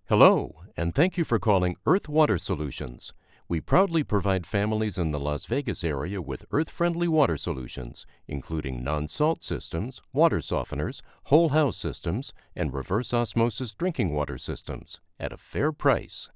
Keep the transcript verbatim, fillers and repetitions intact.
Hello, and thank you for calling Earth Water Solutions. We proudly provide families in the Las Vegas area with earth-friendly water solutions, including non-salt systems, water softeners, whole house systems, and reverse osmosis drinking water systems at a fair price.